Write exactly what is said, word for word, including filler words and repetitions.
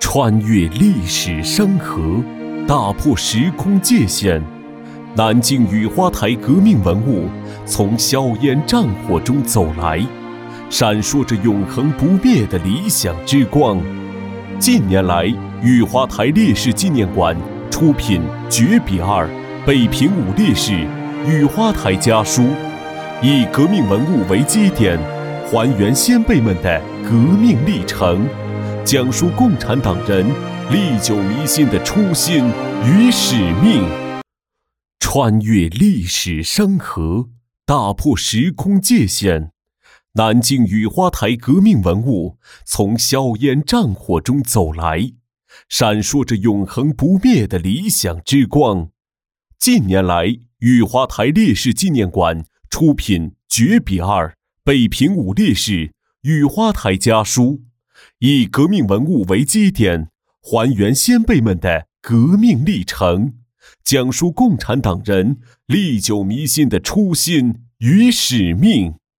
穿越历史山河，打破时空界限。南京雨花台革命文物从硝烟战火中走来，闪烁着永恒不灭的理想之光。近年来，雨花台烈士纪念馆出品《绝笔二：北平五烈士雨花台家书》，以革命文物为基点，还原先辈们的革命历程，讲述共产党人历久弥新的初心与使命。穿越历史山河，打破时空界限。南京雨花台革命文物从硝烟战火中走来，闪烁着永恒不灭的理想之光。近年来，雨花台烈士纪念馆出品《绝笔二：北平五烈士雨花台家书》，以革命文物为基点，还原先辈们的革命历程，讲述共产党人历久弥新的初心与使命。